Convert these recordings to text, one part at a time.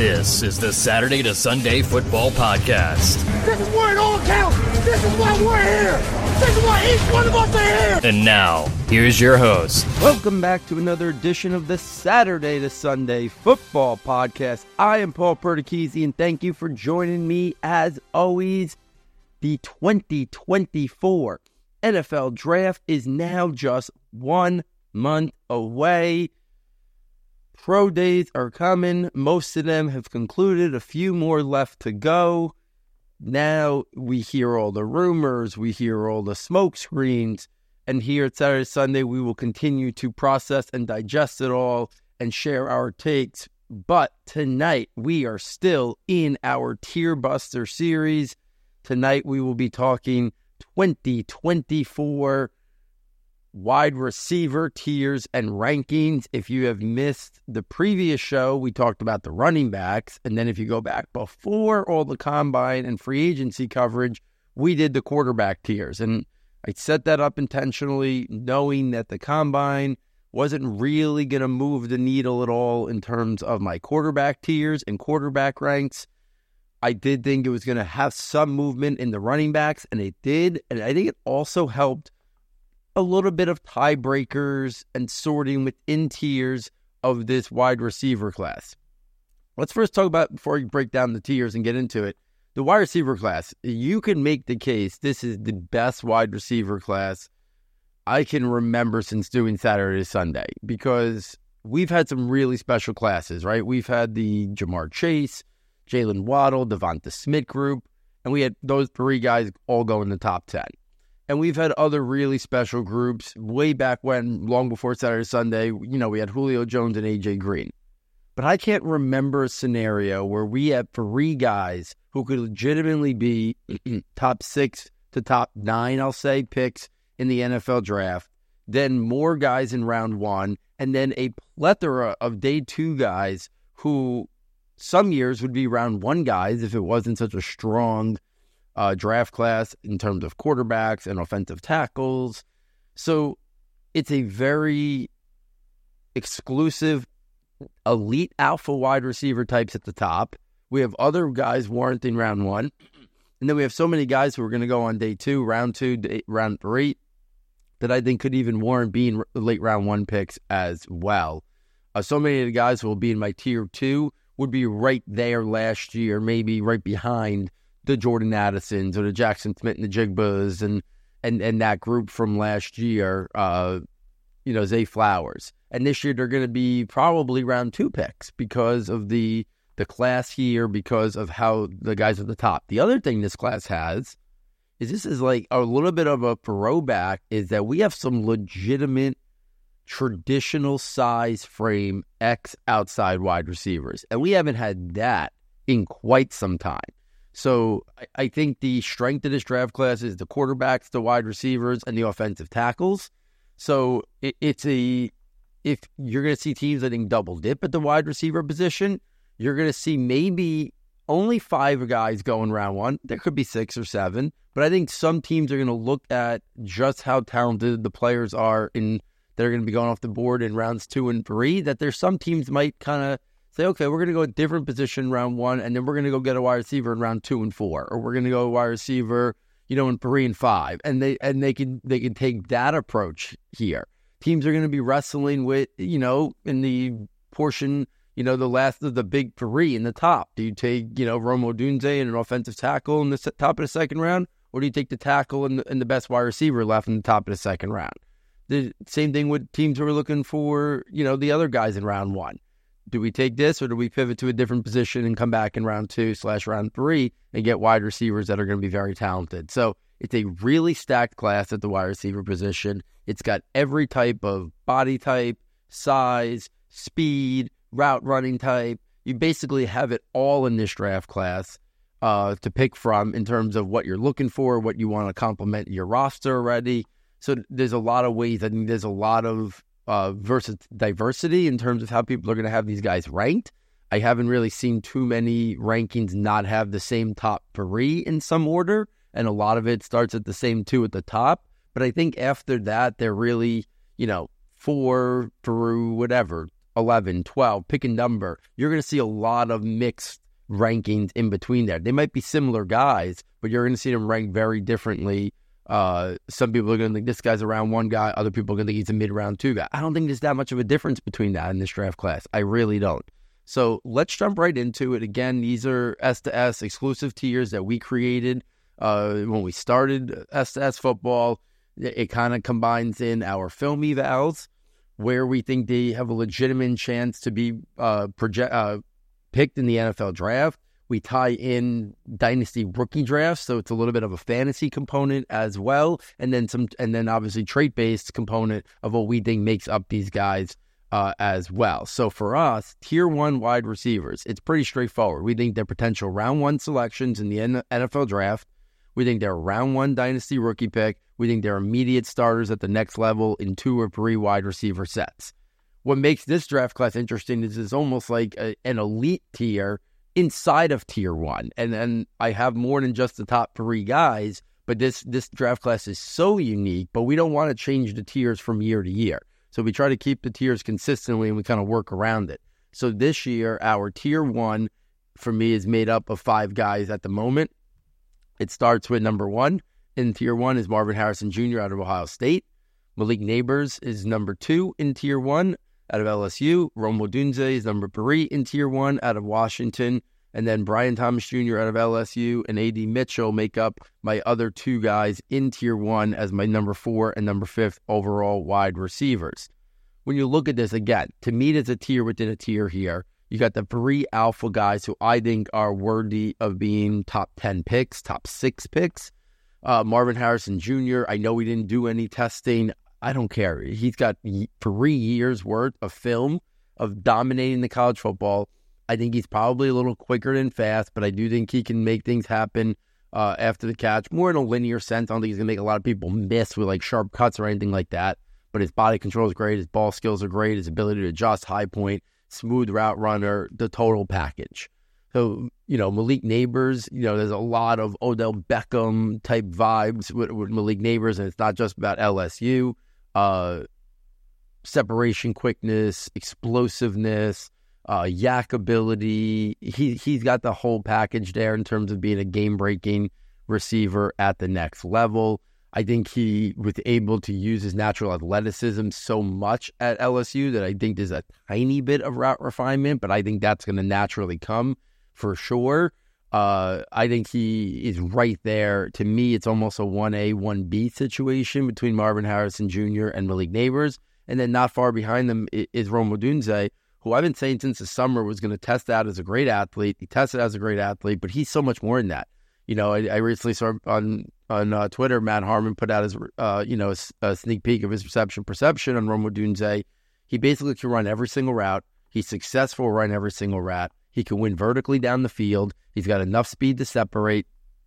This is the Saturday to Sunday Football Podcast. This is where it all counts. This is why we're here. This is why each one of us are here. And now, here's your host. Welcome back to another edition of the Saturday to Sunday Football Podcast. I am Paul Perticchese, and thank you for joining me as always. The 2024 NFL Draft is now just 1 month away. Pro days are coming. Most of them have concluded. A few more left to go. Now we hear all the rumors. We hear all the smoke screens. And here at Saturday Sunday, we will continue to process and digest it all and share our takes. But tonight, we are still in our Tier Buster series. Tonight, we will be talking 2024 wide receiver tiers and rankings. If you have missed the previous show, we talked about the running backs. And then if you go back before all the combine and free agency coverage, we did the quarterback tiers. And I set that up intentionally, knowing that the combine wasn't really going to move the needle at all in terms of my quarterback tiers and quarterback ranks. I did think it was going to have some movement in the running backs, and it did. And I think it also helped a little bit of tiebreakers and sorting within tiers of this wide receiver class. Let's first talk about, before we break down the tiers and get into it, the wide receiver class. You can make the case this is the best wide receiver class I can remember since doing Saturday to Sunday, because we've had some really special classes, right? We've had the Ja'Marr Chase, Jalen Waddle, Devonta Smith group, and we had those three guys all go in the top 10. And we've had other really special groups way back when, long before Saturday, Sunday. You know, we had Julio Jones and A.J. Green. But I can't remember a scenario where we had three guys who could legitimately be top 6 to top 9, I'll say, picks in the NFL draft, then more guys in round 1, and then a plethora of day 2 guys who some years would be round 1 guys if it wasn't such a strong draft class in terms of quarterbacks and offensive tackles. So it's a very exclusive, elite alpha wide receiver types at the top. We have other guys warranting round 1. And then we have so many guys who are going to go on day 2, round 2, round 3, that I think could even warrant being late round 1 picks as well. So many of the guys who will be in my tier 2 would be right there last year, maybe right behind the Jordan Addisons or the Jackson Smith and the Jigbas and that group from last year, Zay Flowers. And this year they're going to be probably round 2 picks because of the class here, because of how the guys at the top. The other thing this class has is this is like a little bit of a throwback, is that we have some legitimate traditional size frame X outside wide receivers. And we haven't had that in quite some time. So I think the strength of this draft class is the quarterbacks, the wide receivers, and the offensive tackles. So if you're going to see teams, I think, double dip at the wide receiver position, you're going to see maybe only 5 guys go in round 1. There could be 6 or 7, but I think some teams are going to look at just how talented the players are that are going to be going off the board in rounds 2 and 3, that there's some teams might kind of say, okay, we're going to go a different position in round 1, and then we're going to go get a wide receiver in round 2 and 4, or we're going to go a wide receiver, in 3 and 5, and they can take that approach here. Teams are going to be wrestling with, in the portion, the last of the big 3 in the top. Do you take, Rome Odunze and an offensive tackle in the top of the second round, or do you take the tackle and the best wide receiver left in the top of the second round? The same thing with teams who are looking for, the other guys in round 1. Do we take this, or do we pivot to a different position and come back in round 2/round 3 and get wide receivers that are going to be very talented? So it's a really stacked class at the wide receiver position. It's got every type of body type, size, speed, route running type. You basically have it all in this draft class to pick from in terms of what you're looking for, what you want to complement your roster already. So there's a lot of ways. I think there's a lot of versus diversity in terms of how people are going to have these guys ranked. I haven't really seen too many rankings not have the same top 3 in some order, and a lot of it starts at the same 2 at the top. But I think after that, they're really, 4 through whatever, 11, 12, pick a number. You're going to see a lot of mixed rankings in between there. They might be similar guys, but you're going to see them ranked very differently. Some people are going to think this guy's a round 1 guy. Other people are going to think he's a mid-round 2 guy. I don't think there's that much of a difference between that in this draft class. I really don't. So let's jump right into it. Again, these are S2S exclusive tiers that we created when we started S2S football. It kind of combines in our film evals, where we think they have a legitimate chance to be picked in the NFL draft. We tie in dynasty rookie drafts, so it's a little bit of a fantasy component as well, and then obviously trait-based component of what we think makes up these guys as well. So for us, tier 1 wide receivers, it's pretty straightforward. We think they're potential round 1 selections in the NFL draft. We think they're a round 1 dynasty rookie pick. We think they're immediate starters at the next level in 2 or 3 wide receiver sets. What makes this draft class interesting is it's almost like an elite tier inside of tier 1. And I have more than just the top 3 guys, but this draft class is so unique, but we don't want to change the tiers from year to year. So we try to keep the tiers consistently, and we kind of work around it. So this year, our tier 1, for me, is made up of 5 guys at the moment. It starts with number 1. In tier 1 is Marvin Harrison Jr. out of Ohio State. Malik Nabers is number 2 in tier 1 out of LSU. Rome Odunze is number 3 in tier 1 out of Washington. And then Brian Thomas Jr. out of LSU and A.D. Mitchell make up my other 2 guys in tier 1 as my number 4 and number 5 overall wide receivers. When you look at this, again, to me, there's a tier within a tier here. You got the 3 alpha guys who I think are worthy of being top 10 picks, top 6 picks. Marvin Harrison Jr., I know he didn't do any testing. I don't care. He's got 3 years worth of film of dominating the college football. I think he's probably a little quicker than fast, but I do think he can make things happen after the catch, more in a linear sense. I don't think he's going to make a lot of people miss with like sharp cuts or anything like that, but his body control is great. His ball skills are great. His ability to adjust, high point, smooth route runner, the total package. So, Malik Nabers, there's a lot of Odell Beckham type vibes with Malik Nabers, and it's not just about LSU. Separation quickness, explosiveness, yak ability. He's got the whole package there in terms of being a game-breaking receiver at the next level. I think he was able to use his natural athleticism so much at LSU that I think there's a tiny bit of route refinement, but I think that's going to naturally come for sure. I think he is right there. To me, it's almost a 1A, 1B situation between Marvin Harrison Jr. and Malik Nabers. And then not far behind them is Rome Odunze, who I've been saying since the summer was going to test out as a great athlete. He tested as a great athlete, but he's so much more than that. I recently saw on Twitter, Matt Harmon put out his, a sneak peek of his perception on Rome Odunze. He basically can run every single route. He's successful running every single route. He can win vertically down the field. He's got enough speed to separate.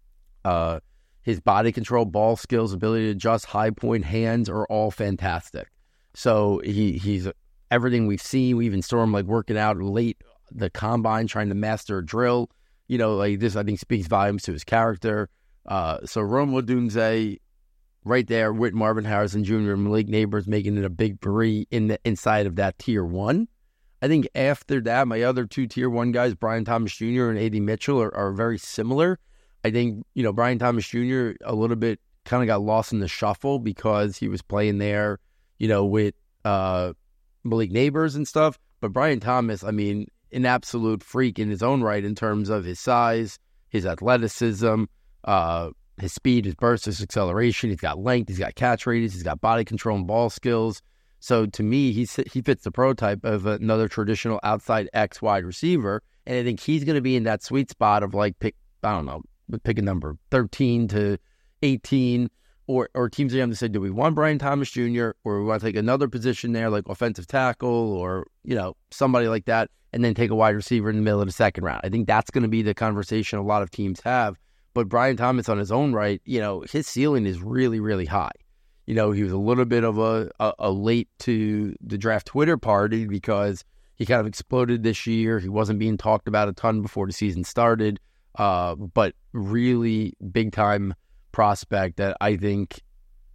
His body control, ball skills, ability to adjust, high point, hands are all fantastic. So he's everything we've seen. We even saw him working out late the combine, trying to master a drill. This I think speaks volumes to his character. So Rome Odunze right there with Marvin Harrison Jr. and Malik Nabers making it a big 3 inside of that tier 1. I think after that, my other 2 tier 1 guys, Brian Thomas Jr. and A.D. Mitchell, are very similar. I think, Brian Thomas Jr. a little bit kind of got lost in the shuffle because he was playing there, with Malik Nabers and stuff. But Brian Thomas, an absolute freak in his own right in terms of his size, his athleticism, his speed, his burst, his acceleration. He's got length, he's got catch radius, he's got body control and ball skills. So to me, he fits the prototype of another traditional outside X wide receiver. And I think he's going to be in that sweet spot of pick a number 13 to 18, or teams are going to say, do we want Brian Thomas Jr. or we want to take another position there, like offensive tackle or, somebody like that, and then take a wide receiver in the middle of the second round. I think that's going to be the conversation a lot of teams have. But Brian Thomas on his own right, his ceiling is really, really high. He was a little bit of a late to the draft Twitter party because he kind of exploded this year. He wasn't being talked about a ton before the season started, but really big-time prospect that I think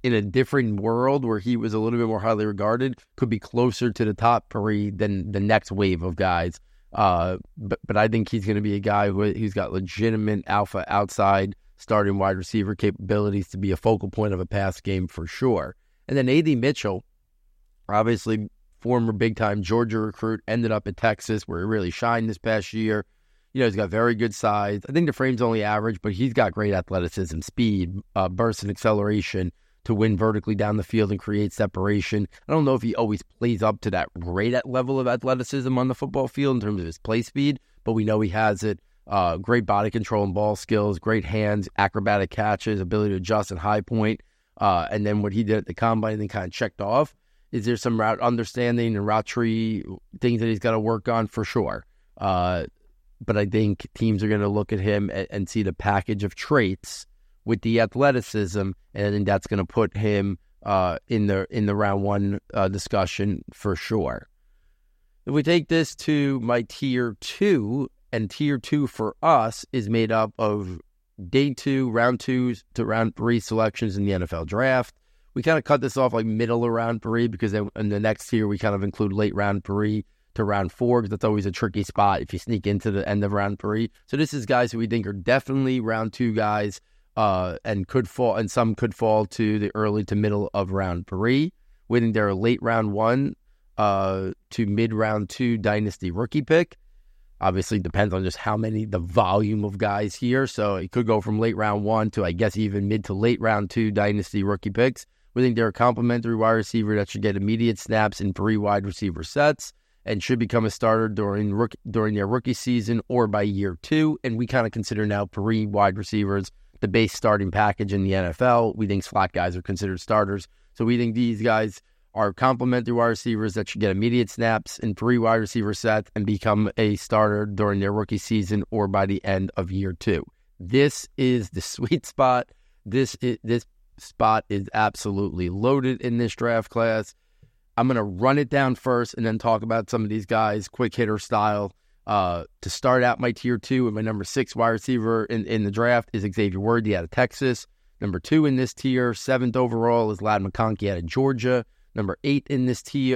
in a different world where he was a little bit more highly regarded, could be closer to the top 3 than the next wave of guys. But I think he's going to be a guy who's got legitimate alpha outside starting wide receiver capabilities to be a focal point of a pass game for sure. And then A.D. Mitchell, obviously former big-time Georgia recruit, ended up at Texas where he really shined this past year. He's got very good size. I think the frame's only average, but he's got great athleticism, speed, burst, and acceleration to win vertically down the field and create separation. I don't know if he always plays up to that great level of athleticism on the football field in terms of his play speed, but we know he has it. Great body control and ball skills, great hands, acrobatic catches, ability to adjust at high point. And then what he did at the combine, and kind of checked off. Is there some route understanding and route tree things that he's got to work on? For sure. But I think teams are going to look at him and see the package of traits with the athleticism, and I think that's going to put him in the round 1 discussion for sure. If we take this to my tier 2, and tier 2 for us is made up of day 2, round 2 to round 3 selections in the NFL draft. We kind of cut this off like middle of round 3 because then in the next tier we kind of include late round 3 to round 4 because that's always a tricky spot if you sneak into the end of round 3. So this is guys who we think are definitely round 2 guys and could fall, and some could fall to the early to middle of round 3. We think they're a late round 1 to mid round 2 dynasty rookie pick. Obviously, depends on just the volume of guys here. So it could go from late round 1 to, I guess, even mid to late round 2 dynasty rookie picks. We think they're a complementary wide receiver that should get immediate snaps in 3 wide receiver sets and should become a starter during their rookie season or by year 2. And we kind of consider now 3 wide receivers the base starting package in the NFL. We think slot guys are considered starters. So we think these guys are complementary wide receivers that should get immediate snaps in 3 wide receiver sets and become a starter during their rookie season or by the end of year 2. This is the sweet spot. This spot is absolutely loaded in this draft class. I'm going to run it down first and then talk about some of these guys, quick hitter style. To start out my tier 2 and my number 6 wide receiver in the draft is Xavier Worthy out of Texas. Number 2 in this tier, 7th overall, is Ladd McConkey out of Georgia. Number 3 in this tier,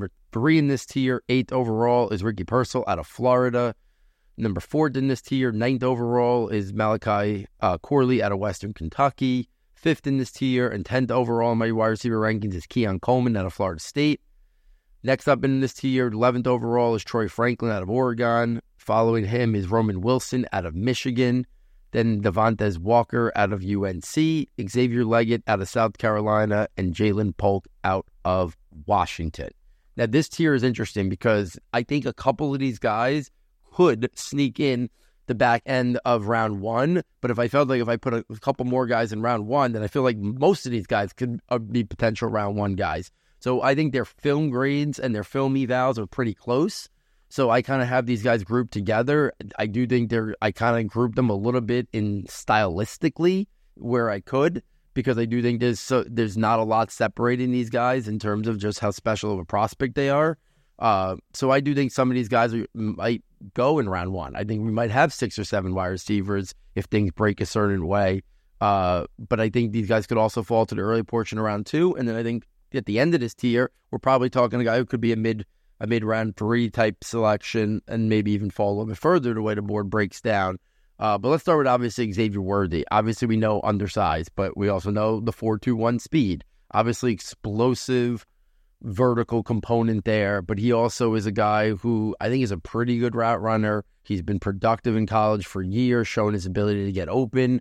8th overall, is Ricky Pearsall out of Florida. Number 4 in this tier, 9th overall, is Malachi Corley out of Western Kentucky. 5th in this tier and 10th overall in my wide receiver rankings is Keon Coleman out of Florida State. Next up in this tier, 11th overall, is Troy Franklin out of Oregon. Following him is Roman Wilson out of Michigan. Then Devontae Walker out of UNC, Xavier Leggett out of South Carolina, and Jalen Polk out of Washington. Now, this tier is interesting because I think a couple of these guys could sneak in the back end of round 1, but if I put a couple more guys in round 1, then I feel like most of these guys could be potential round 1 guys. So I think their film grades and their film evals are pretty close. So I kind of have these guys grouped together. I do think I kind of grouped them a little bit in stylistically where I could, because I do think there's not a lot separating these guys in terms of just how special of a prospect they are. So I do think some of these guys might go in round 1. I think we might have 6 or 7 wide receivers if things break a certain way. But I think these guys could also fall to the early portion of round 2. And then I think at the end of this tier, we're probably talking a guy who could be a mid-round 3 type selection and maybe even fall a little bit further the way the board breaks down. But let's start with, obviously, Xavier Worthy. Obviously, we know undersized, but we also know the 4.21 speed. Obviously, explosive vertical component there, but he also is a guy who I think is a pretty good route runner. He's been productive in college for years, showing his ability to get open.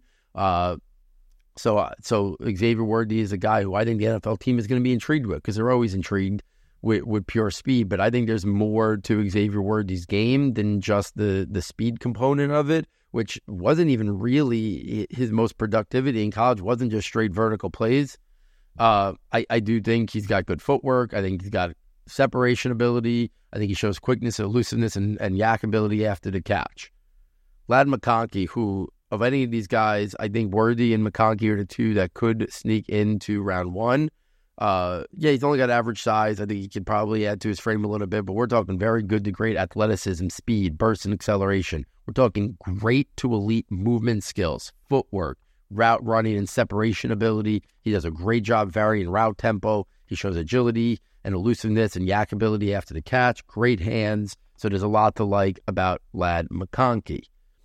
So Xavier Worthy is a guy who I think the NFL team is going to be intrigued with, because they're always intrigued with pure speed. But I think there's more to Xavier Worthy's game than just the speed component of it, which wasn't even really his most productivity in college, wasn't just straight vertical plays. I do think he's got good footwork. I think he's got separation ability. I think he shows quickness, elusiveness, and yak ability after the catch. Ladd McConkey, who of any of these guys, I think Worthy and McConkey are the 2 that could sneak into round 1. He's only got average size. I think he could probably add to his frame a little bit, but we're talking very good to great athleticism, speed, burst, and acceleration. We're talking great to elite movement skills, footwork, route running and separation ability. He does a great job varying route tempo. He shows agility and elusiveness and yak ability after the catch. Great hands. So there's a lot to like about Ladd McConkey.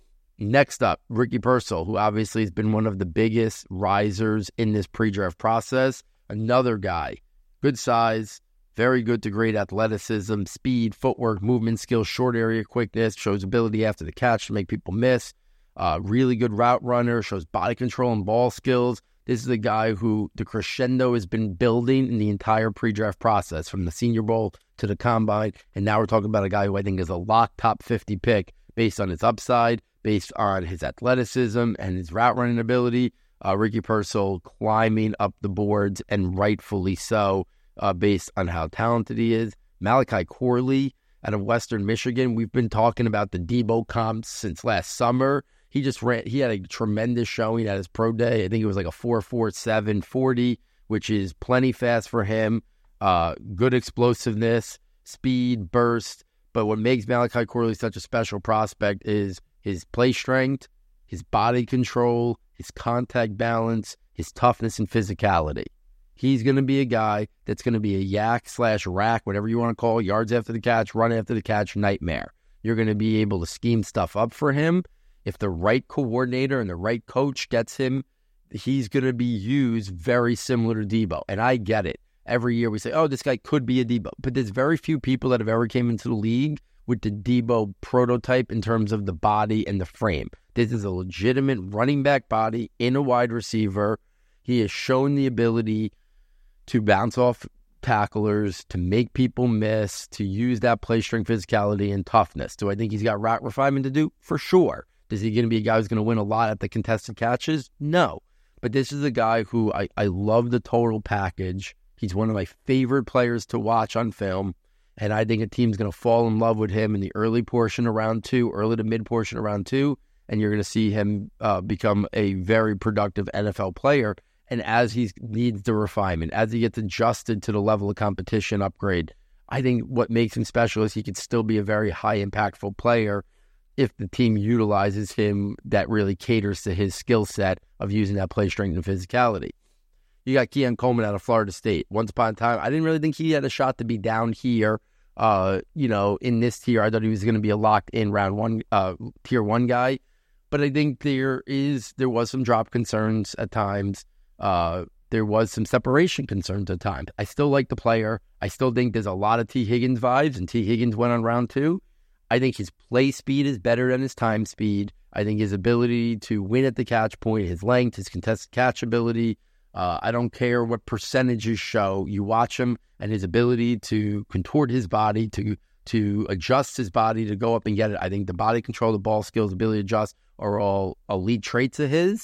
Next up, Ricky Pearsall, who obviously has been one of the biggest risers in this pre-draft process. Another guy, good size, very good to great athleticism, speed, footwork, movement skills, short area quickness, shows ability after the catch to make people miss. Really good route runner, shows body control and ball skills. This is a guy who the crescendo has been building in the entire pre-draft process, from the Senior Bowl to the Combine. And now we're talking about a guy who I think is a lock top 50 pick based on his upside, based on his athleticism and his route running ability. Ricky Pearsall climbing up the boards, and rightfully so, based on how talented he is. Malachi Corley out of Western Michigan. We've been talking about the Debo comps since last summer. He just ran. He had a tremendous showing at his pro day. I think it was like a 4.47 40, which is plenty fast for him. Good explosiveness, speed, burst. But what makes Malachi Corley such a special prospect is his play strength, his body control, his contact balance, his toughness and physicality. He's going to be a guy that's going to be a yak/rack, whatever you want to call it, yards after the catch, run after the catch, nightmare. You're going to be able to scheme stuff up for him. If the right coordinator and the right coach gets him, he's going to be used very similar to Debo. And I get it. Every year we say, oh, this guy could be a Debo. But there's very few people that have ever came into the league with the Debo prototype in terms of the body and the frame. This is a legitimate running back body in a wide receiver. He has shown the ability to bounce off tacklers, to make people miss, to use that play strength, physicality, and toughness. Do I think he's got route refinement to do? For sure. Is he going to be a guy who's going to win a lot at the contested catches? No. But this is a guy who I love the total package. He's one of my favorite players to watch on film. And I think a team's going to fall in love with him in the early portion of round 2, early to mid portion of round 2. And you're going to see him become a very productive NFL player. And as he needs the refinement, as he gets adjusted to the level of competition upgrade, I think what makes him special is he could still be a very high impactful player if the team utilizes him that really caters to his skill set of using that play strength and physicality. You got Keon Coleman out of Florida State. Once upon a time, I didn't really think he had a shot to be down here, in this tier. I thought he was going to be a locked-in round 1, tier 1 guy. But I think there was some drop concerns at times. There was some separation concerns at times. I still like the player. I still think there's a lot of T. Higgins vibes, and T. Higgins went on round 2. I think his play speed is better than his time speed. I think his ability to win at the catch point, his length, his contested catch ability, I don't care what percentages show. You watch him and his ability to contort his body, to adjust his body to go up and get it. I think the body control, the ball skills, ability to adjust are all elite traits of his.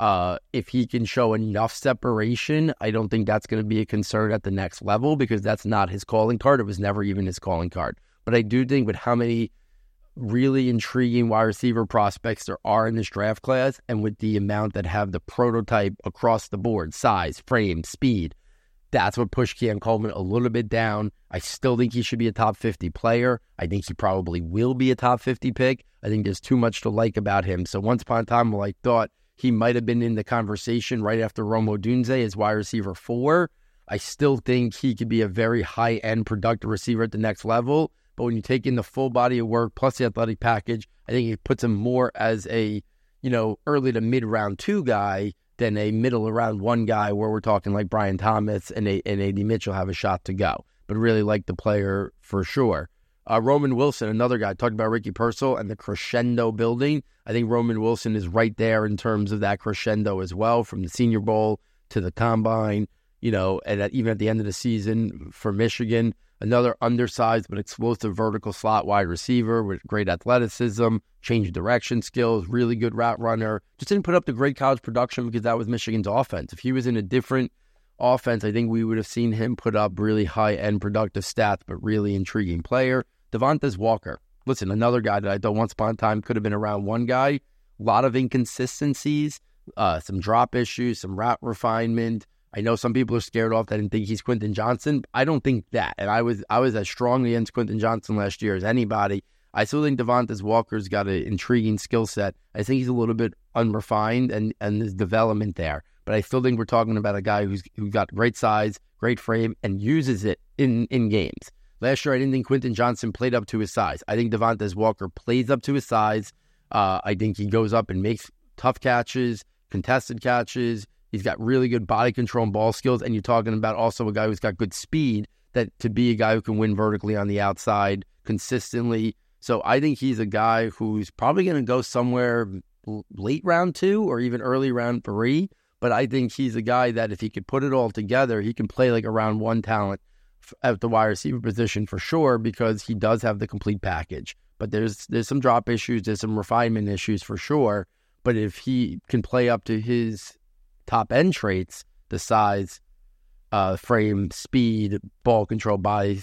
If he can show enough separation, I don't think that's going to be a concern at the next level, because that's not his calling card. It was never even his calling card. But I do think with how many really intriguing wide receiver prospects there are in this draft class, and with the amount that have the prototype across the board, size, frame, speed, that's what pushed Keon Coleman a little bit down. I still think he should be a top 50 player. I think he probably will be a top 50 pick. I think there's too much to like about him. So once upon a time, while I thought he might have been in the conversation right after Rome Odunze as wide receiver 4, I still think he could be a very high-end productive receiver at the next level. But when you take in the full body of work plus the athletic package, I think it puts him more as a, early to mid round 2 guy than a middle of round 1 guy, where we're talking like Brian Thomas and A.D. Mitchell have a shot to go. But really like the player for sure. Roman Wilson, another guy, talked about Ricky Pearsall and the crescendo building. I think Roman Wilson is right there in terms of that crescendo as well, from the Senior Bowl to the Combine, and even at the end of the season for Michigan. Another undersized but explosive vertical slot wide receiver with great athleticism, change direction skills, really good route runner. Just didn't put up the great college production because that was Michigan's offense. If he was in a different offense, I think we would have seen him put up really high-end productive stats, but really intriguing player. Devontae Walker. Listen, another guy that I thought once upon a time could have been a round 1 guy. A lot of inconsistencies, some drop issues, some route refinement. I know some people are scared off that and think he's Quentin Johnson. I don't think that. And I was as strongly against Quentin Johnson last year as anybody. I still think Devontae Walker's got an intriguing skill set. I think he's a little bit unrefined and there's development there. But I still think we're talking about a guy who's got great size, great frame, and uses it in games. Last year, I didn't think Quentin Johnson played up to his size. I think Devontae Walker plays up to his size. I think he goes up and makes tough catches, contested catches. He's got really good body control and ball skills. And you're talking about also a guy who's got good speed, that to be a guy who can win vertically on the outside consistently. So I think he's a guy who's probably going to go somewhere late round 2 or even early round 3. But I think he's a guy that if he could put it all together, he can play like a round 1 talent at the wide receiver position for sure, because he does have the complete package. But there's some drop issues, there's some refinement issues for sure. But if he can play up to his top end traits, the size, frame, speed, ball control, body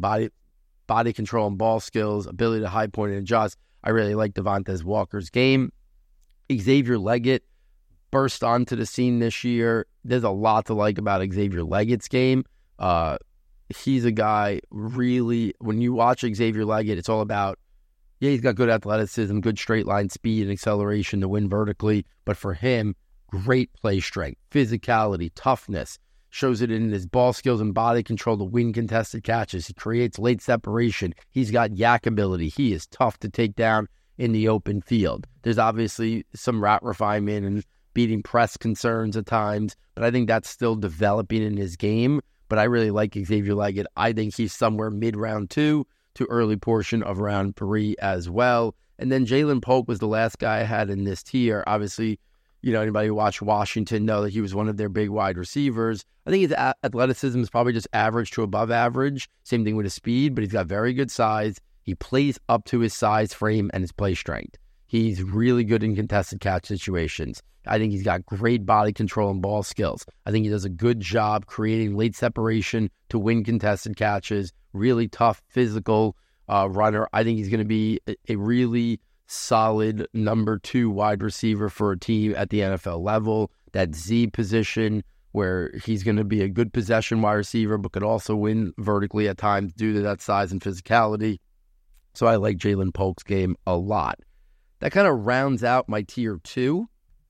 control and ball skills, ability to high point and adjust, I really like Devontae Walker's game. Xavier Leggett burst onto the scene this year. There's a lot to like about Xavier Leggett's game. He's a guy really, when you watch Xavier Leggett, it's all about, he's got good athleticism, good straight line speed and acceleration to win vertically. But for him, great play strength, physicality, toughness, shows it in his ball skills and body control to win contested catches. He creates late separation. He's got yak ability. He is tough to take down in the open field. There's obviously some route refinement and beating press concerns at times, but I think that's still developing in his game. But I really like Xavier Leggett. I think he's somewhere mid-round 2 to early portion of round 3 as well. And then Ja'Lynn Polk was the last guy I had in this tier. Obviously, anybody who watched Washington know that he was one of their big wide receivers. I think his athleticism is probably just average to above average. Same thing with his speed, but he's got very good size. He plays up to his size, frame, and his play strength. He's really good in contested catch situations. I think he's got great body control and ball skills. I think he does a good job creating late separation to win contested catches. Really tough, physical runner. I think he's going to be a really solid number 2 wide receiver for a team at the NFL level. That Z position where he's going to be a good possession wide receiver, but could also win vertically at times due to that size and physicality. So I like Ja'Lynn Polk's game a lot. That kind of rounds out my tier 2.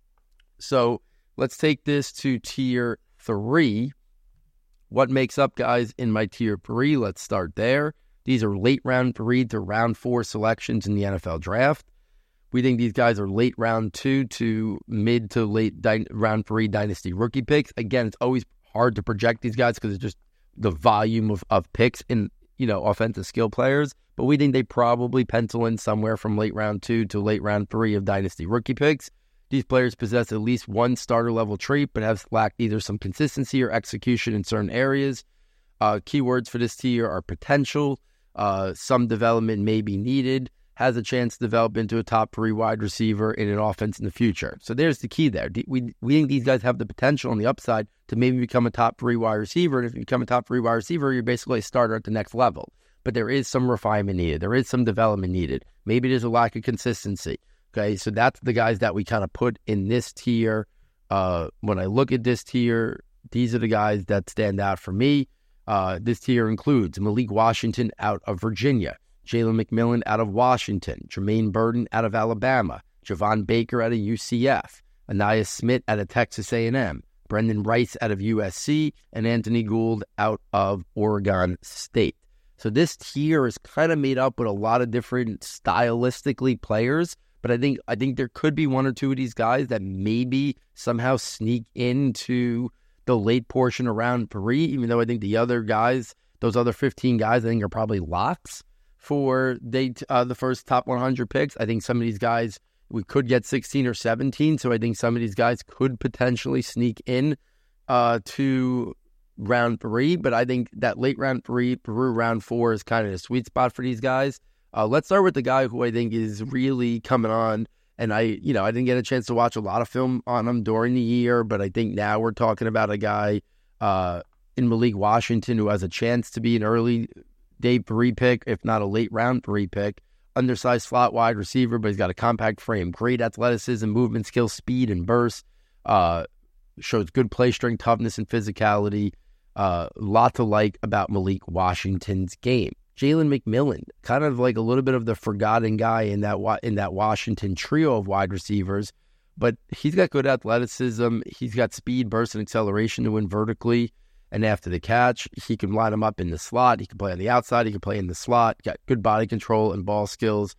So let's take this to tier 3. What makes up, guys, in my tier 3? Let's start there. These are late round 3 to round 4 selections in the NFL draft. We think these guys are late round 2 to mid to late round 3 dynasty rookie picks. Again, it's always hard to project these guys because it's just the volume of picks in, offensive skill players. But we think they probably pencil in somewhere from late round 2 to late round 3 of dynasty rookie picks. These players possess at least one starter-level trait, but have lacked either some consistency or execution in certain areas. Keywords for this tier are potential. Some development may be needed. Has a chance to develop into a top 3 wide receiver in an offense in the future. So there's the key there. We think these guys have the potential on the upside to maybe become a top 3 wide receiver. And if you become a top 3 wide receiver, you're basically a starter at the next level. But there is some refinement needed. There is some development needed. Maybe there's a lack of consistency. Okay, so that's the guys that we kind of put in this tier. When I look at this tier, these are the guys that stand out for me. This tier includes Malik Washington out of Virginia, Jalen McMillan out of Washington, Jermaine Burton out of Alabama, Javon Baker out of UCF, Anaya Smith out of Texas A&M, Brendan Rice out of USC, and Anthony Gould out of Oregon State. So this tier is kind of made up with a lot of different stylistically players. But I think there could be one or two of these guys that maybe somehow sneak into the late portion of round 3, even though I think the other guys, those other 15 guys, I think are probably locks for the first top 100 picks. I think some of these guys, we could get 16 or 17, so I think some of these guys could potentially sneak in to round 3. But I think that late round 3 through round 4 is kind of the sweet spot for these guys. Let's start with the guy who I think is really coming on, and I didn't get a chance to watch a lot of film on him during the year, but I think now we're talking about a guy in Malik Washington who has a chance to be an early day 3 pick, if not a late round 3 pick. Undersized slot wide receiver, but he's got a compact frame, great athleticism, movement skills, speed, and burst. Shows good play strength, toughness, and physicality. Lot to like about Malik Washington's game. Jalen McMillan, kind of like a little bit of the forgotten guy in that Washington trio of wide receivers, but he's got good athleticism. He's got speed, burst, and acceleration to win vertically and after the catch. He can line him up in the slot. He can play on the outside. He can play in the slot. Got good body control and ball skills.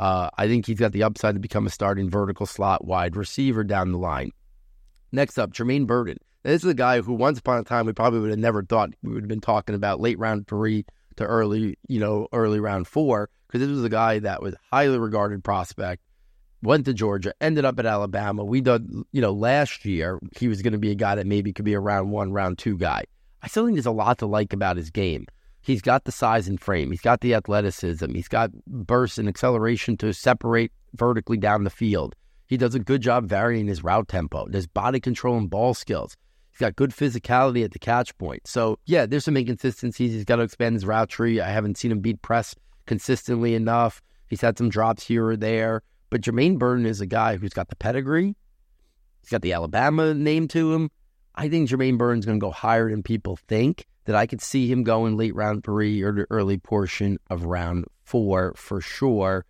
I think he's got the upside to become a starting vertical slot wide receiver down the line. Next up, Jermaine Burton. Now, this is a guy who once upon a time we probably would have never thought we would have been talking about late round 3 to early round 4, because this was a guy that was highly regarded prospect, went to Georgia, ended up at Alabama. We thought, last year he was going to be a guy that maybe could be a round 1, round 2 guy. I still think there's a lot to like about his game. He's got the size and frame. He's got the athleticism. He's got burst and acceleration to separate vertically down the field. He does a good job varying his route tempo. There's body control and ball skills. He's got good physicality at the catch point. So, yeah, there's some inconsistencies. He's got to expand his route tree. I haven't seen him beat press consistently enough. He's had some drops here or there. But Jermaine Burton is a guy who's got the pedigree. He's got the Alabama name to him. I think Jermaine Burton's going to go higher than people think, that I could see him going late round 3 or the early portion of round 4 for sure.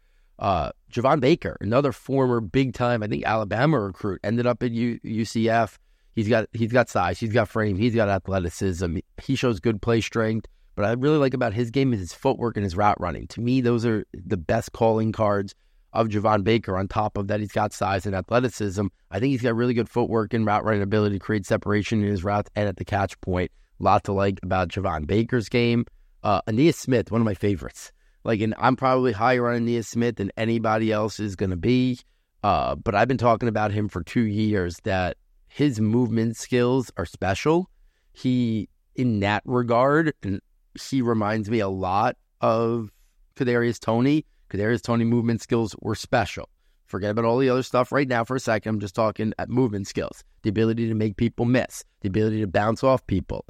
Javon Baker, another former big-time, I think, Alabama recruit, ended up at UCF. He's got size, he's got frame, he's got athleticism. He shows good play strength. But I really like about his game is his footwork and his route running. To me, those are the best calling cards of Javon Baker. On top of that, he's got size and athleticism. I think he's got really good footwork and route running ability to create separation in his route and at the catch point. A lot to like about Javon Baker's game. Ainias Smith, one of my favorites. And I'm probably higher on Ainias Smith than anybody else is going to be. But I've been talking about him for 2 years, that his movement skills are special. He, in that regard, and he reminds me a lot of Kadarius Toney. Kadarius Toney movement skills were special. Forget about all the other stuff right now for a second. I'm just talking at movement skills. The ability to make people miss. The ability to bounce off people.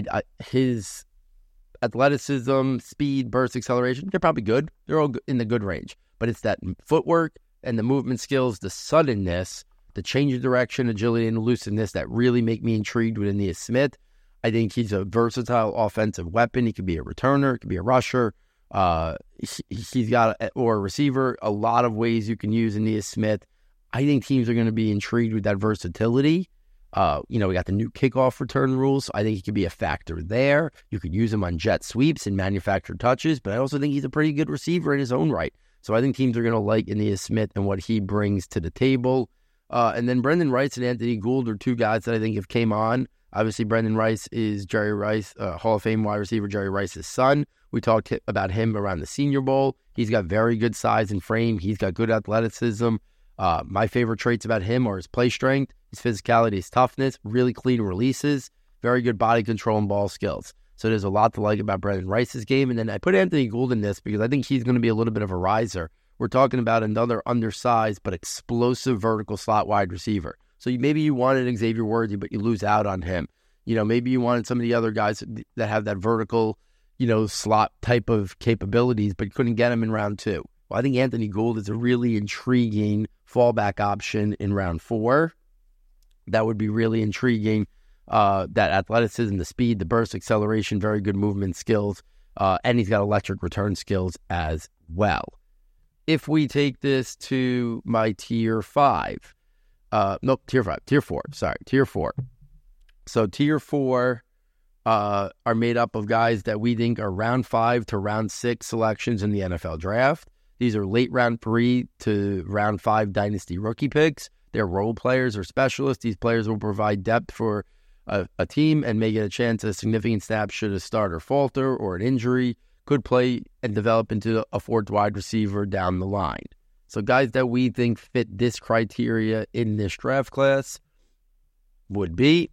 His athleticism, speed, burst, acceleration, they're probably good. They're all in the good range. But it's that footwork and the movement skills, the suddenness, the change of direction, agility, and elusiveness that really make me intrigued with Ainias Smith. I think he's a versatile offensive weapon. He could be a returner. He could be a rusher. He's got or a receiver. A lot of ways you can use Ainias Smith. I think teams are going to be intrigued with that versatility. We got the new kickoff return rules. So I think he could be a factor there. You could use him on jet sweeps and manufactured touches, but I also think he's a pretty good receiver in his own right. So I think teams are going to like Ainias Smith and what he brings to the table. And then Brendan Rice and Anthony Gould are two guys that I think have came on. Obviously, Brendan Rice is Jerry Rice, Hall of Fame wide receiver Jerry Rice's son. We talked about him around the Senior Bowl. He's got very good size and frame. He's got good athleticism. My favorite traits about him are his play strength, his physicality, his toughness, really clean releases, very good body control and ball skills. So there's a lot to like about Brendan Rice's game. And then I put Anthony Gould in this because I think he's going to be a little bit of a riser. We're talking about another undersized but explosive vertical slot wide receiver. So maybe you wanted Xavier Worthy, but you lose out on him. Maybe you wanted some of the other guys that have that vertical, slot type of capabilities, but you couldn't get him in round 2. Well, I think Anthony Gould is a really intriguing fallback option in round 4. That would be really intriguing. That athleticism, the speed, the burst, acceleration, very good movement skills, and he's got electric return skills as well. If we take this to my tier 4. So tier 4 are made up of guys that we think are round 5 to round 6 selections in the NFL draft. These are late round 3 to round 5 dynasty rookie picks. They're role players or specialists. These players will provide depth for a team and may get a chance at a significant snap should a starter falter or an injury. Could play and develop into a fourth wide receiver down the line. So guys that we think fit this criteria in this draft class would be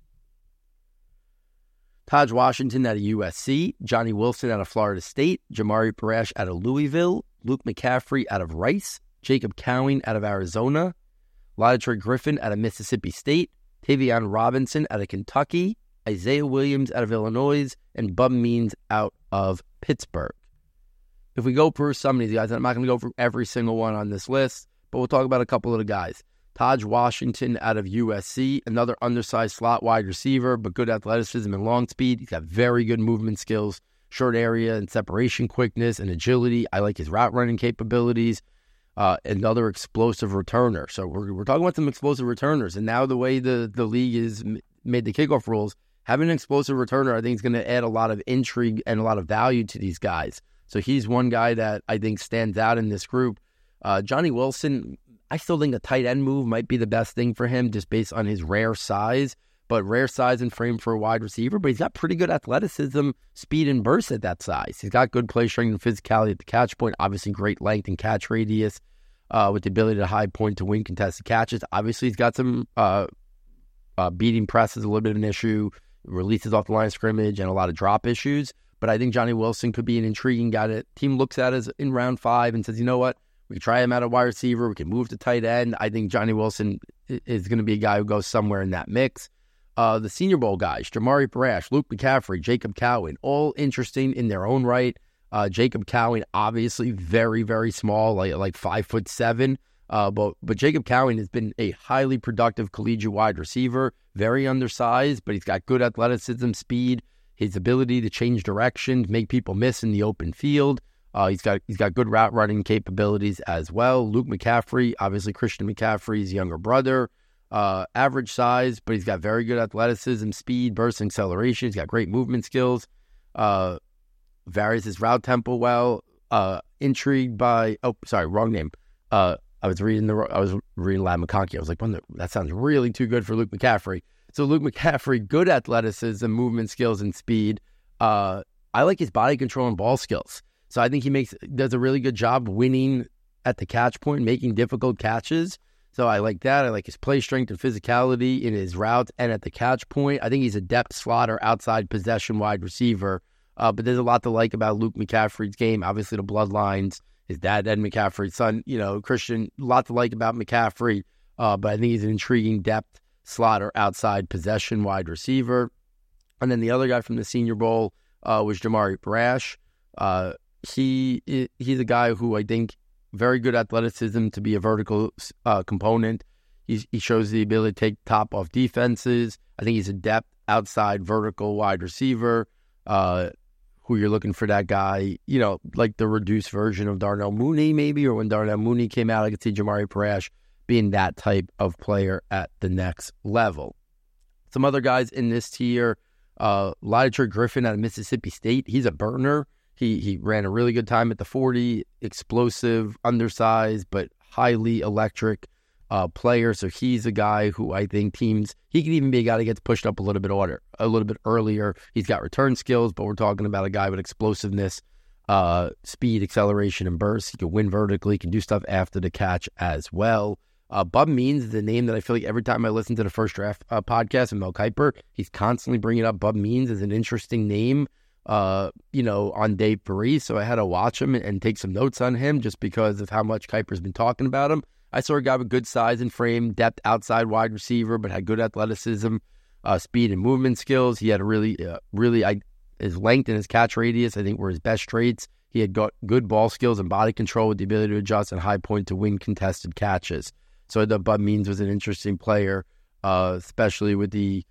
Taj Washington out of USC, Johnny Wilson out of Florida State, Jamari Parrish out of Louisville, Luke McCaffrey out of Rice, Jacob Cowing out of Arizona, Ladatrey Griffin out of Mississippi State, Tavion Robinson out of Kentucky, Isaiah Williams out of Illinois, and Bum Means out of Pittsburgh. If we go through some of these guys, and I'm not going to go through every single one on this list, but we'll talk about a couple of the guys. Taj Washington out of USC, another undersized slot wide receiver, but good athleticism and long speed. He's got very good movement skills, short area and separation quickness and agility. I like his route running capabilities. Another explosive returner. So we're talking about some explosive returners. And now the way the league is made the kickoff rules, having an explosive returner, I think is going to add a lot of intrigue and a lot of value to these guys. So he's one guy that I think stands out in this group. Johnny Wilson, I still think a tight end move might be the best thing for him just based on his rare size, but rare size and frame for a wide receiver. But he's got pretty good athleticism, speed, and burst at that size. He's got good play strength and physicality at the catch point, obviously great length and catch radius with the ability to high point to win contested catches. Obviously, he's got some beating presses, a little bit of an issue, releases off the line of scrimmage, and a lot of drop issues. But I think Johnny Wilson could be an intriguing guy that the team looks at as in round 5 and says, you know what? We can try him out at wide receiver. We can move to tight end. I think Johnny Wilson is going to be a guy who goes somewhere in that mix. The Senior Bowl guys, Jamari Brash, Luke McCaffrey, Jacob Cowan, all interesting in their own right. Jacob Cowan, obviously very, very small, like 5'7". But Jacob Cowan has been a highly productive collegiate wide receiver, very undersized, but he's got good athleticism, speed, his ability to change direction, make people miss in the open field. He's got good route running capabilities as well. Luke McCaffrey, obviously Christian McCaffrey's younger brother, average size, but he's got very good athleticism, speed, burst, and acceleration. He's got great movement skills. Varies his route tempo well. Intrigued by wrong name. I was reading Ladd McConkey. I was like, that sounds really too good for Luke McCaffrey. So Luke McCaffrey, good athleticism, movement skills, and speed. I like his body control and ball skills. So I think he does a really good job winning at the catch point, making difficult catches. So I like that. I like his play strength and physicality in his routes and at the catch point. I think he's a depth slot or outside possession wide receiver. But there's a lot to like about Luke McCaffrey's game. Obviously, the bloodlines, his dad, Ed McCaffrey's son, Christian, a lot to like about McCaffrey. But I think he's an intriguing depth slot or outside possession wide receiver. And then the other guy from the Senior Bowl was Jamari Brash. He's a guy who I think very good athleticism to be a vertical component. He shows the ability to take top off defenses. I think he's a depth outside vertical wide receiver who you're looking for that guy, like the reduced version of Darnell Mooney maybe, or when Darnell Mooney came out, I could see Jamari Brash being that type of player at the next level. Some other guys in this tier, Lydetra Griffin out of Mississippi State. He's a burner. He ran a really good time at the 40, explosive, undersized, but highly electric player. So he's a guy who I think he could even be a guy that gets pushed up a little bit earlier. He's got return skills, but we're talking about a guy with explosiveness, speed, acceleration, and burst. He can win vertically, can do stuff after the catch as well. Bub Means is a name that I feel like every time I listen to the First Draft podcast with Mel Kiper, he's constantly bringing up Bub Means as an interesting name, on day 3. So I had to watch him and take some notes on him just because of how much Kiper's been talking about him. I saw a guy with good size and frame, depth outside wide receiver, but had good athleticism, speed and movement skills. He had a his length and his catch radius, I think, were his best traits. He had got good ball skills and body control with the ability to adjust and high point to win contested catches. So I thought Bub Means was an interesting player, especially with the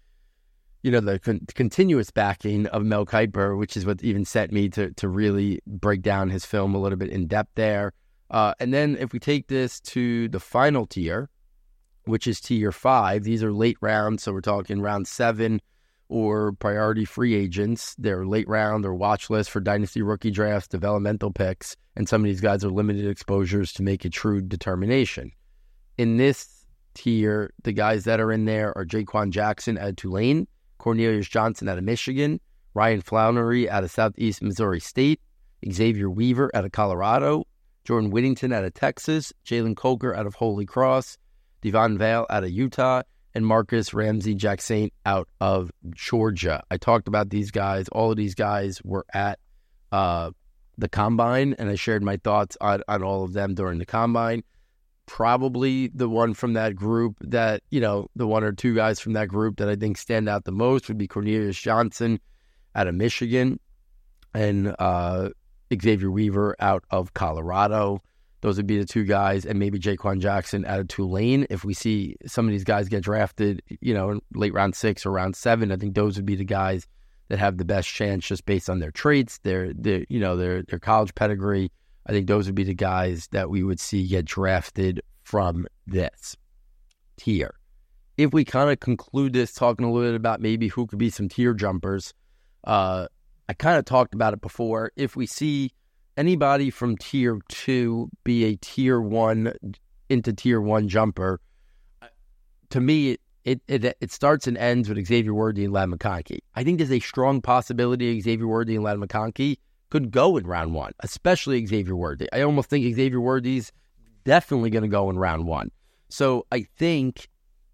continuous backing of Mel Kiper, which is what even set me to really break down his film a little bit in depth there. And then if we take this to the final tier, which is tier 5, these are late rounds. So we're talking round 7 or priority free agents. They're late round or watch list for dynasty rookie drafts, developmental picks, and some of these guys are limited exposures to make a true determination. In this tier, the guys that are in there are Jaquan Jackson out of Tulane, Cornelius Johnson out of Michigan, Ryan Flannery out of Southeast Missouri State, Xavier Weaver out of Colorado, Jordan Whittington out of Texas, Jalen Coker out of Holy Cross, Devon Vale out of Utah, and Marcus Ramsey-Jacksaint out of Georgia. I talked about these guys. All of these guys were at the Combine, and I shared my thoughts on all of them during the Combine. Probably the one from that group that, the one or two guys from that group that I think stand out the most would be Cornelius Johnson out of Michigan and Xavier Weaver out of Colorado. Those would be the two guys, and maybe Jaquan Jackson out of Tulane. If we see some of these guys get drafted, in late round 6 or round 7, I think those would be the guys that have the best chance just based on their traits, their college pedigree. I think those would be the guys that we would see get drafted from this tier. If we kind of conclude this talking a little bit about maybe who could be some tier jumpers, I kind of talked about it before. If we see anybody from tier 2 be a tier 1 into tier 1 jumper, to me, it starts and ends with Xavier Worthy and Ladd McConkey. I think there's a strong possibility Xavier Worthy and Ladd McConkey could go in round 1, especially Xavier Worthy. I almost think Xavier Worthy's definitely going to go in round 1. So I think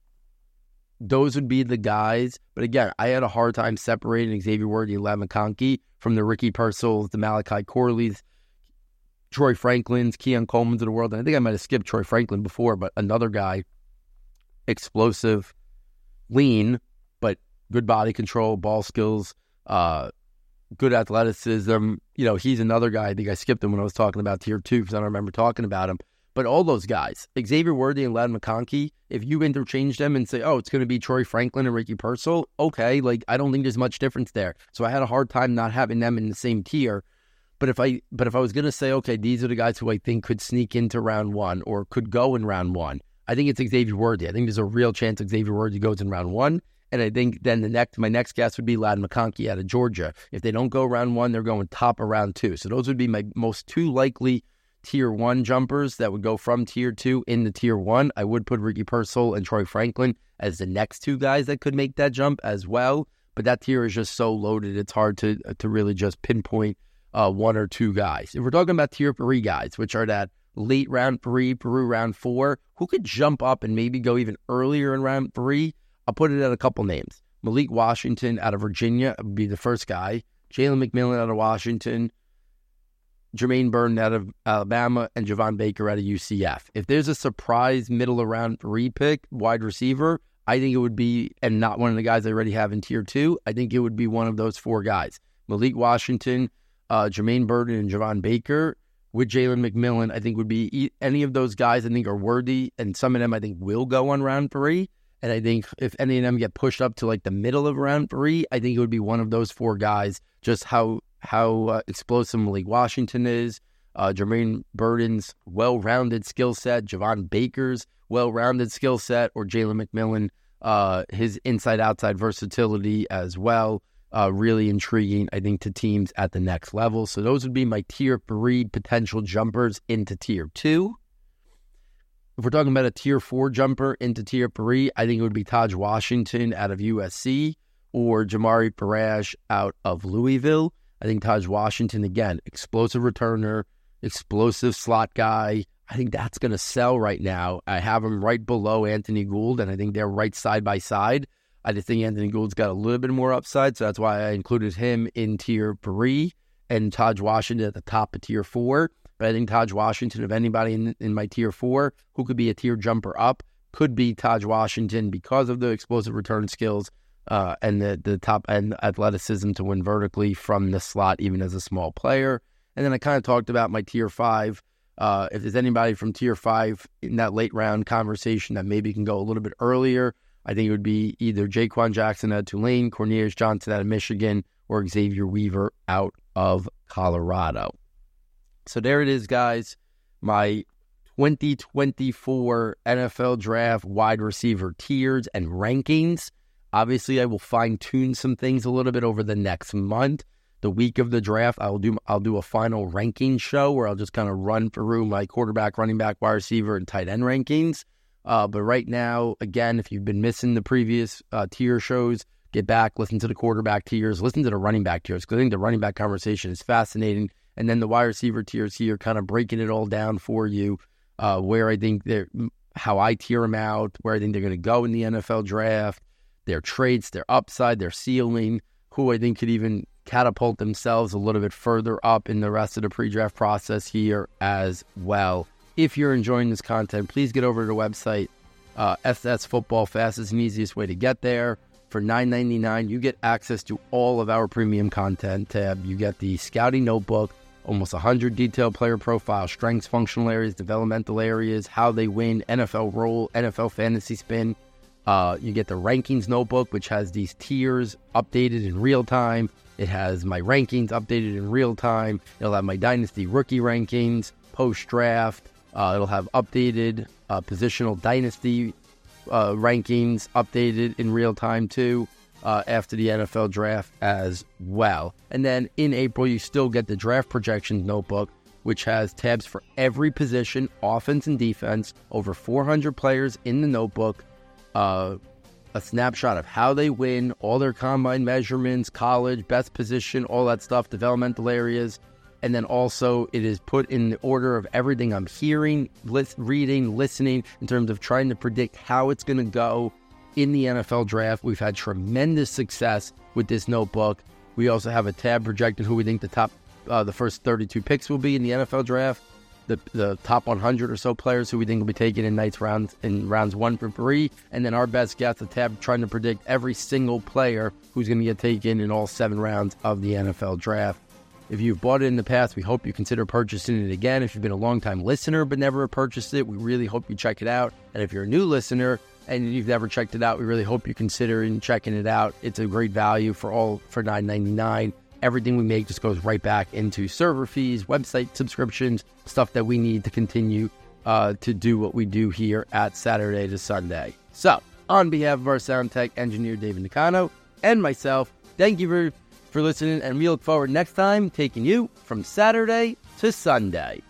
those would be the guys. But again, I had a hard time separating Xavier Worthy and Ladd McConkey from the Ricky Purcells, the Malachi Corleys, Troy Franklins, Keon Coleman's of the world. And I think I might have skipped Troy Franklin before, but another guy, explosive, lean, but good body control, ball skills, good athleticism. He's another guy. I think I skipped him when I was talking about tier 2 because I don't remember talking about him. But all those guys, Xavier Worthy and Ladd McConkey, if you interchange them and say, it's going to be Troy Franklin and Ricky Purcell, okay, I don't think there's much difference there. So I had a hard time not having them in the same tier. But if I was going to say, okay, these are the guys who I think could sneak into round 1 or could go in round 1, I think it's Xavier Worthy. I think there's a real chance Xavier Worthy goes in round 1. And I think then my next guess would be Ladd McConkey out of Georgia. If they don't go round 1, they're going top of round 2. So those would be my most 2 likely tier 1 jumpers that would go from tier 2 into tier 1. I would put Ricky Purcell and Troy Franklin as the next 2 guys that could make that jump as well. But that tier is just so loaded, it's hard to really just pinpoint 1 or 2 guys. If we're talking about tier 3 guys, which are that late round 3, Peru round 4, who could jump up and maybe go even earlier in round 3, I'll put it at a couple names. Malik Washington out of Virginia would be the first guy. Jalen McMillan out of Washington. Jermaine Burton out of Alabama, and Javon Baker out of UCF. If there's a surprise middle of round 3 pick, wide receiver, I think it would be, and not one of the guys I already have in tier 2, I think it would be one of those 4 guys. Malik Washington, Jermaine Burton, and Javon Baker with Jalen McMillan, I think would be any of those guys I think are worthy, and some of them I think will go on round 3. And I think if any of them get pushed up to the middle of round 3, I think it would be one of those 4 guys, just how explosive Malik Washington is, Jermaine Burton's well-rounded skill set, Javon Baker's well-rounded skill set, or Jalen McMillan, his inside-outside versatility as well. Really intriguing, I think, to teams at the next level. So those would be my tier 3 potential jumpers into tier 2. If we're talking about a tier 4 jumper into tier 3, I think it would be Taj Washington out of USC or Jamari Parrish out of Louisville. I think Taj Washington, again, explosive returner, explosive slot guy. I think that's going to sell right now. I have him right below Anthony Gould, and I think they're right side by side. I just think Anthony Gould's got a little bit more upside, so that's why I included him in tier 3 and Taj Washington at the top of tier 4. But I think Taj Washington, if anybody in my tier 4 who could be a tier jumper up, could be Taj Washington because of the explosive return skills and the top end athleticism to win vertically from the slot, even as a small player. And then I kind of talked about my tier 5. If there's anybody from tier 5 in that late round conversation that maybe can go a little bit earlier, I think it would be either Jaquan Jackson out of Tulane, Cornelius Johnson out of Michigan, or Xavier Weaver out of Colorado. So there it is, guys. My 2024 NFL Draft wide receiver tiers and rankings. Obviously, I will fine-tune some things a little bit over the next month. The week of the draft, I'll do a final ranking show where I'll just kind of run through my quarterback, running back, wide receiver, and tight end rankings. But right now, again, if you've been missing the previous tier shows, get back, listen to the quarterback tiers, listen to the running back tiers, because I think the running back conversation is fascinating. And then the wide receiver tiers here, kind of breaking it all down for you, where I think how I tier them out, where I think they're going to go in the NFL draft, their traits, their upside, their ceiling, who I think could even catapult themselves a little bit further up in the rest of the pre-draft process here as well. If you're enjoying this content, please get over to the website, SS Football, fastest and easiest way to get there. For $9.99, you get access to all of our premium content tab. You get the scouting notebook, almost 100 detailed player profiles, strengths, functional areas, developmental areas, how they win, NFL role, NFL fantasy spin, You get the rankings notebook, which has these tiers updated in real time. It has my rankings updated in real time. It'll have my Dynasty rookie rankings, post-draft. It'll have updated positional Dynasty rankings updated in real time, too, after the NFL draft as well. And then in April, you still get the draft projections notebook, which has tabs for every position, offense and defense, over 400 players in the notebook, a snapshot of how they win, all their combine measurements, college, best position, all that stuff, developmental areas. And then also it is put in the order of everything I'm hearing, reading, listening, in terms of trying to predict how it's going to go in the NFL draft. We've had tremendous success with this notebook. We also have a tab projecting who we think the first 32 picks will be in the NFL draft. The top 100 or so players who we think will be taken in rounds 1 through 3, and then our best guess, a tab trying to predict every single player who's going to get taken in all 7 rounds of the NFL draft. If you've bought it in the past, we hope you consider purchasing it again. If you've been a long-time listener but never purchased it, we really hope you check it out. And if you're a new listener and you've never checked it out, we really hope you consider checking it out. It's a great value for $9.99. Everything we make just goes right back into server fees, website subscriptions, stuff that we need to continue to do what we do here at Saturday to Sunday. So, on behalf of our sound tech engineer, David Nicano, and myself, thank you for listening, and we look forward next time taking you from Saturday to Sunday.